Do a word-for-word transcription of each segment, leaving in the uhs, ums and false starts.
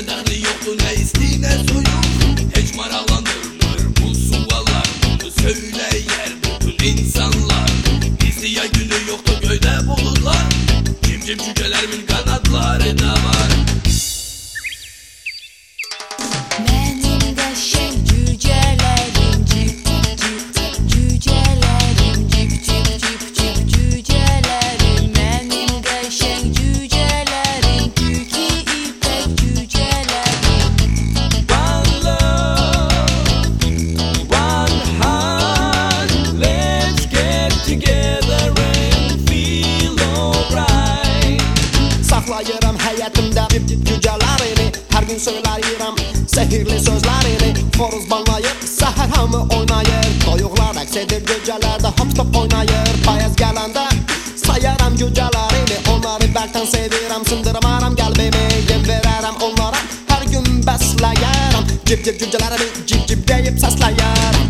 Kimse derdi yoktu, ne isti ne soyun. Hiç maraqlandırmır bu suallar. Bunu söyleyer bütün insanlar. İstiya günü yoktu göyde bulutlar. Cimcim cücelerimin kanatları da var. Benim qəşəng cücələrim cip cip cücələrim cip cip cip cip cücələrim. Benim qəşəng cücələrim tükü ipək cücələrim. One love, one heart. Let's get together and feel alright. Saxlayıram həyətimdə cücələrini. Hər gün söyləyirəm sehirli sözlərini. Xoruz banlayır, səhər hamı oynayır. Toyuqlar əks edir cücələrdə hop top oynayır. Payız gələndə sayaram cücələrini. Onları bəlkən sevirəm, sındırmaram qəlbimi. Yem verərəm onlara, hər gün bəsləyərəm. Cip cip cücələrimi cip cip deyib səsləyərəm.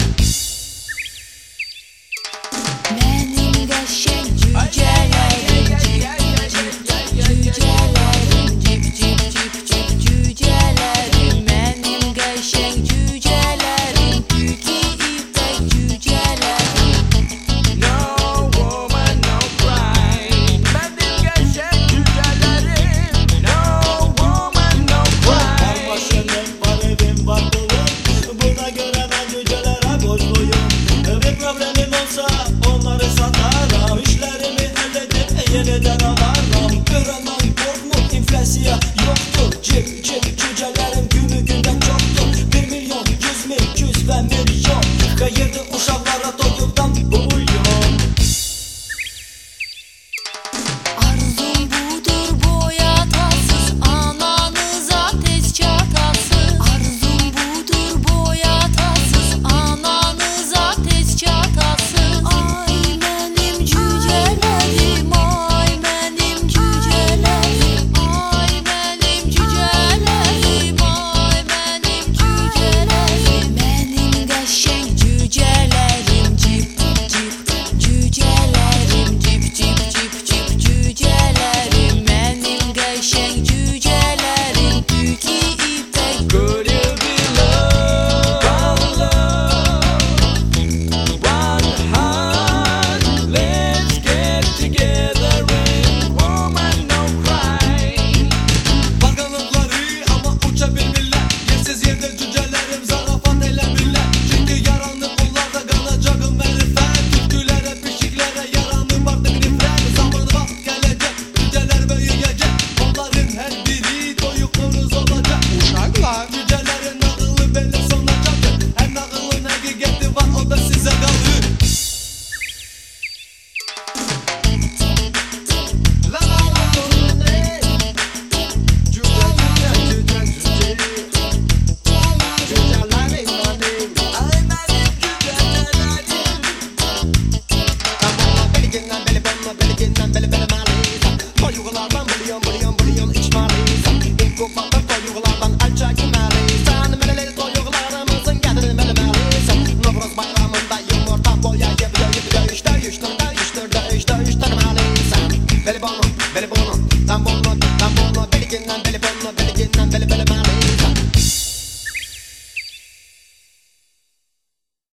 Benim qəşəng cücələrim cip cip cücələrim cip cip cip cip cücələrim. Benim qəşəng cücələrim tükü ipək cücələrim. No woman, no cry. Benim gerçek cücelerim. No woman, no Var cry. başımın, var evim, var pulum. Buna göre ben cücelere borçluyum. Bir problemim olsa onları satarım. İşlerimi halledip yeniden alarım. Gören korkma, inflasya yoktur. Cip cip cücelerim günü günden çoktur. Bir milyon, yüz bin, yüz ve milyon. Kayırdı uşaklara toyuktan buluyor. Arzum budur boyatasız, ananıza tez çatasız. Arzum budur boyatasız, ananıza tez çatasız. Ay benim cücelerim, ay benim cücelerim. Ay benim cücelerim, ay benim cücelerim. Benim qəşəng cücələrim cip cip cücələrim cip cip cip cip cücələrim. Benim qəşəng cücələrim tükü ipək. Could you be love? One love, one heart. Let's get together and woman, no cry. Var kanatları ama uçabilmirler. Yersiz yerde cücelerim zarafat eləmirlər. Çünkü yaranlı bunlarda qalacağım mərifət. Tüktülere, pişiklere yaranlı vardır nifrət. Zamanı bak gelecek, cüceler böyüyecek. Onların her biri toyuqlarınız olacak. Uşaqlar, cücelerin nağılı belə sonacaqdır. Hər nağılın həqiqəti var, o da sizə qalır. La la la la la. Cüce, cüce, cüce, cüce. Cücelerim benim. Ay benim cücelerim. Ben beliginden beli bonla, beliginden beli beli məliyəm. Toyuqlardan biliyorum, biliyorum, biliyorum içməliyəm. İnkubatda toyuqlardan əl çəkməliyəm. Mələli toyuqlarımızın qədrini bilməliyəm. Novruz bayramında yumurta boyayıb, döyüb, döyüşdə, döyüşdür, döyüşdür, döyüş, döyüşdürməliyəm. Beli bonla, beli bonla, tam bonla, tam bonla, beligindən beli